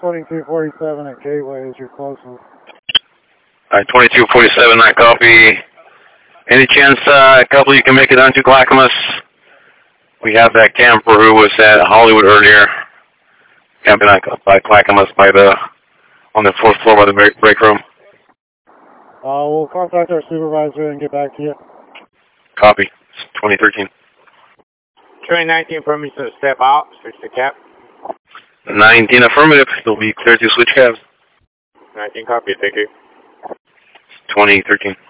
2247 at Gateway is your closest. Alright, 2247, I copy. Any chance, a couple you can make it down to Clackamas? We have that camper who was at Hollywood earlier, camping out by Clackamas on the 4th floor by the break room. We'll contact our supervisor and get back to you. Copy. It's 2013. 2019, permission to step out, switch to cap. 19 affirmative. You'll be clear to switch cabs. 19 copy, thank you. 2013.